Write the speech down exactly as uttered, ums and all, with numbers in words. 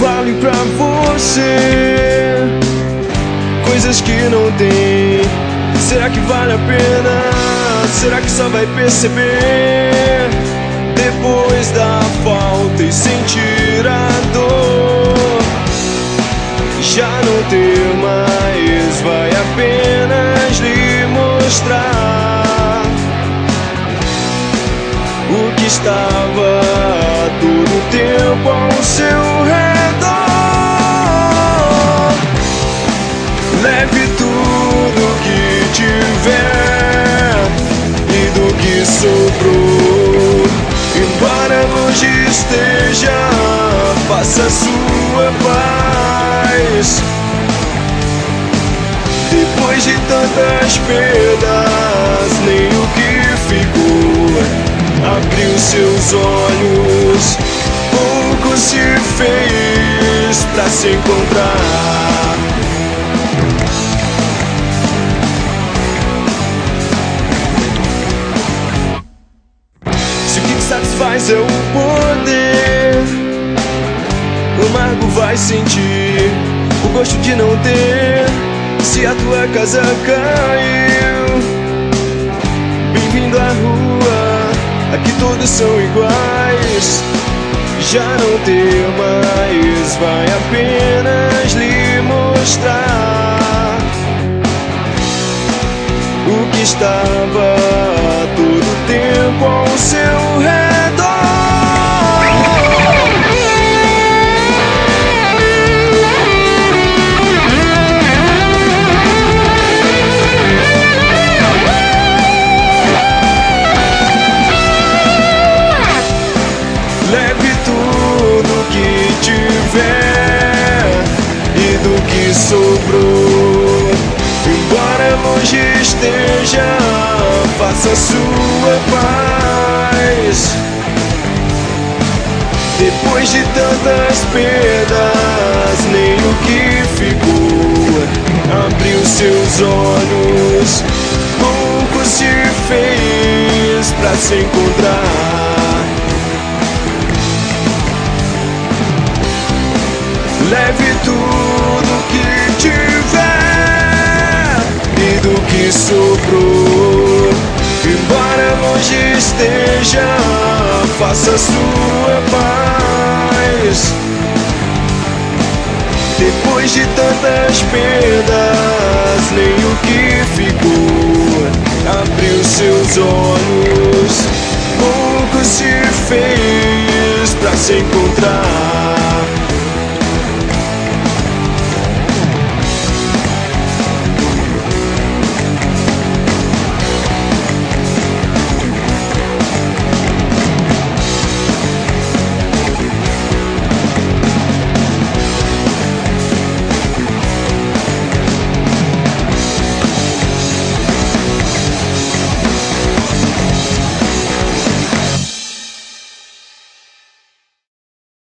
vale pra você coisas que não tem. Será que vale a pena? Será que só vai perceber depois da falta e sentir a dor? Já não ter mais, vai apenas lhe mostrar o que estava todo tempo ao seu redor. Leve tudo que tiver e do que sobrou, embora longe esteja, faça sua paz. Depois de tantas perdas, nem o que ficou abriu seus olhos. Pouco se fez pra se encontrar. Se o que te satisfaz é o poder, o amargo vai sentir o gosto de não ter. Se a tua casa caiu, bem-vindo à rua, aqui todos são iguais. Já não ter mais, vai apenas lhe mostrar o que estava todo tempo ao seu redor. Leve tudo que tiver e do que sobrou, embora longe esteja, faça sua paz. Depois de tantas perdas, nem o que ficou abriu seus olhos. Pouco se fez pra se encontrar. Leve tudo que tiver e do que sobrou, embora longe esteja, faça sua paz. Depois de tantas perdas, nem o que ficou abriu seus olhos. Pouco se fez pra se encontrar.